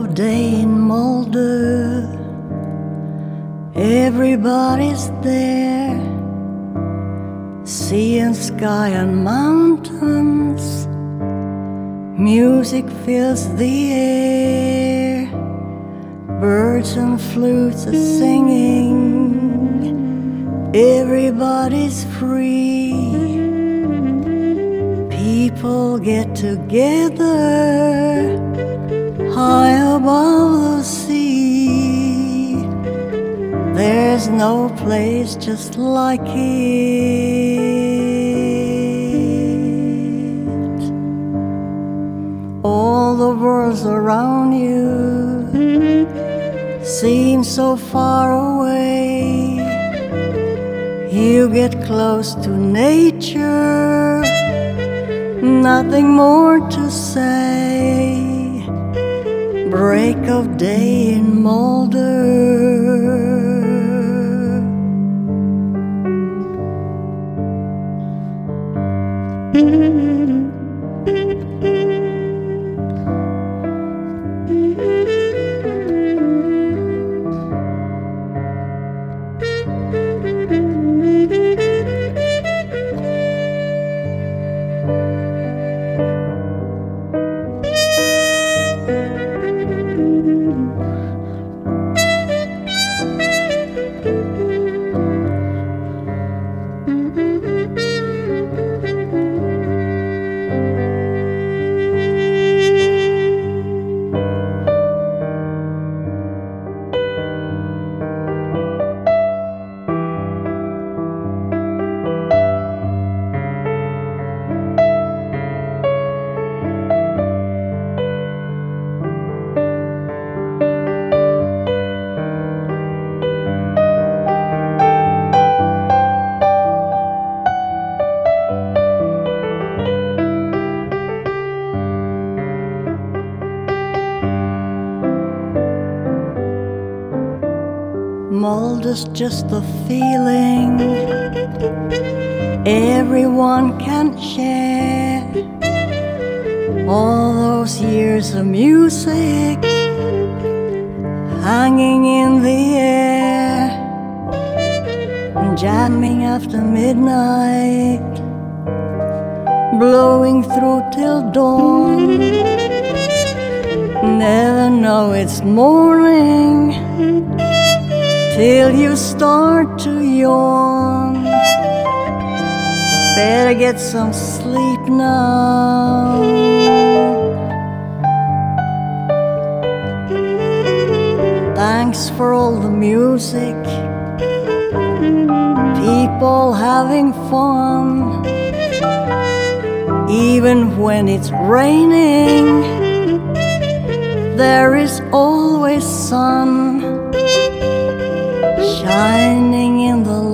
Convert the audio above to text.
of day in Molde, everybody's there. Sea and sky and mountains, music fills the air. Birds and flutes are singing, everybody's free. People get together high above the sea. There's no place just like it. All the worlds around you seem so far away. You get close to nature, nothing more to say. Break of day in Molde. Molde's just a feeling everyone can share. All those years of music hanging in the air, jamming after midnight, blowing through till dawn. Never know it's morning till you start to yawn. Better get some sleep now. Thanks for all the music, people having fun. Even when it's raining, there is always sun shining in the